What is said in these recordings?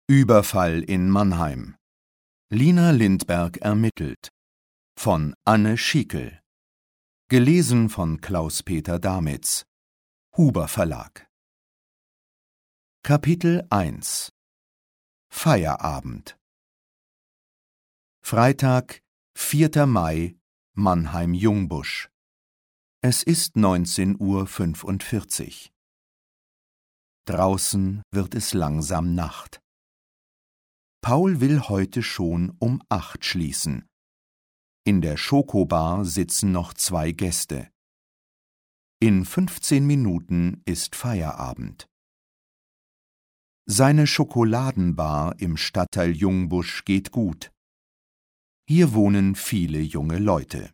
Überfall in Mannheim. Lina Lindberg ermittelt. Von Anne Schiekel. Gelesen von Klaus-Peter Damitz. Huber Verlag. Kapitel 1. Feierabend. Freitag, 4. Mai, Mannheim-Jungbusch. Es ist 19:45 Uhr. Draußen wird es langsam Nacht. Paul will heute schon um 8 schließen. In der Schokobar sitzen noch 2 Gäste. In 15 Minuten ist Feierabend. Seine Schokoladenbar im Stadtteil Jungbusch geht gut. Hier wohnen viele junge Leute.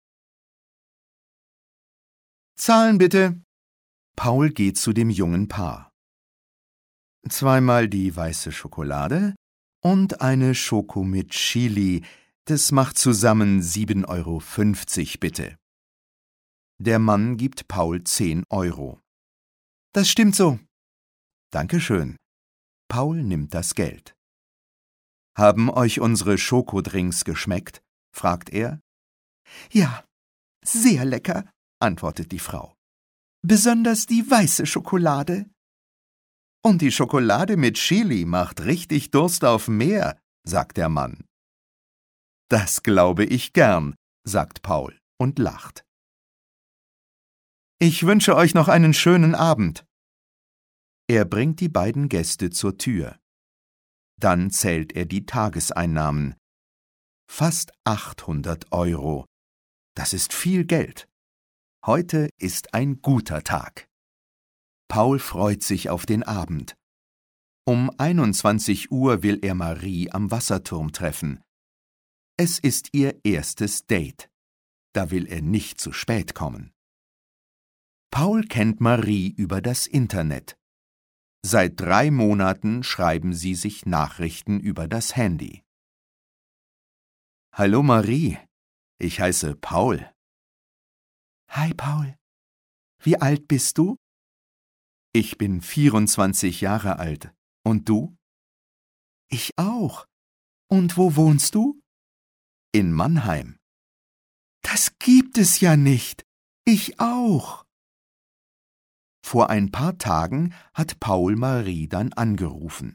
»Zahlen bitte!« Paul geht zu dem jungen Paar. »Zweimal die weiße Schokolade und eine Schoko mit Chili. Das macht zusammen 7,50 € bitte.« Der Mann gibt Paul 10 €. »Das stimmt so.« »Dankeschön.« Paul nimmt das Geld. »Haben euch unsere Schokodrinks geschmeckt?« fragt er. »Ja, sehr lecker«, antwortet die Frau. »Besonders die weiße Schokolade.« »Und die Schokolade mit Chili macht richtig Durst auf mehr«, sagt der Mann. »Das glaube ich gern«, sagt Paul und lacht. »Ich wünsche euch noch einen schönen Abend.« Er bringt die beiden Gäste zur Tür. Dann zählt er die Tageseinnahmen. Fast 800 €. Das ist viel Geld. Heute ist ein guter Tag. Paul freut sich auf den Abend. Um 21 Uhr will er Marie am Wasserturm treffen. Es ist ihr erstes Date. Da will er nicht zu spät kommen. Paul kennt Marie über das Internet. Seit 3 Monaten schreiben sie sich Nachrichten über das Handy. »Hallo Marie, ich heiße Paul.« »Hi Paul. Wie alt bist du?« »Ich bin 24 Jahre alt. Und du?« »Ich auch. Und wo wohnst du?« »In Mannheim.« »Das gibt es ja nicht. Ich auch.« Vor ein paar Tagen hat Paul Marie dann angerufen.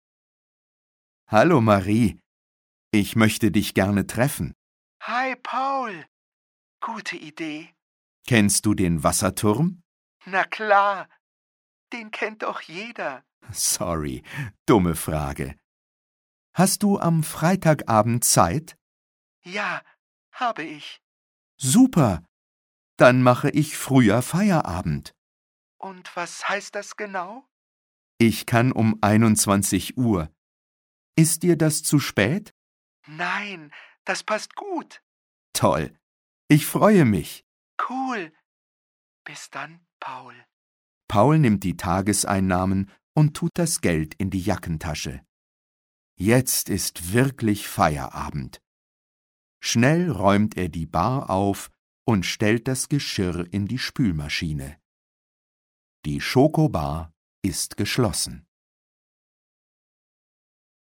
»Hallo Marie, ich möchte dich gerne treffen.« »Hi Paul. Gute Idee.« »Kennst du den Wasserturm?« »Na klar. Den kennt doch jeder.« »Sorry, dumme Frage. Hast du am Freitagabend Zeit?« »Ja, habe ich.« »Super. Dann mache ich früher Feierabend.« »Und was heißt das genau?« »Ich kann um 21 Uhr. Ist dir das zu spät?« »Nein, das passt gut.« »Toll. Ich freue mich.« »Cool. Bis dann, Paul.« Paul nimmt die Tageseinnahmen und tut das Geld in die Jackentasche. Jetzt ist wirklich Feierabend. Schnell räumt er die Bar auf und stellt das Geschirr in die Spülmaschine. Die Schokobar ist geschlossen.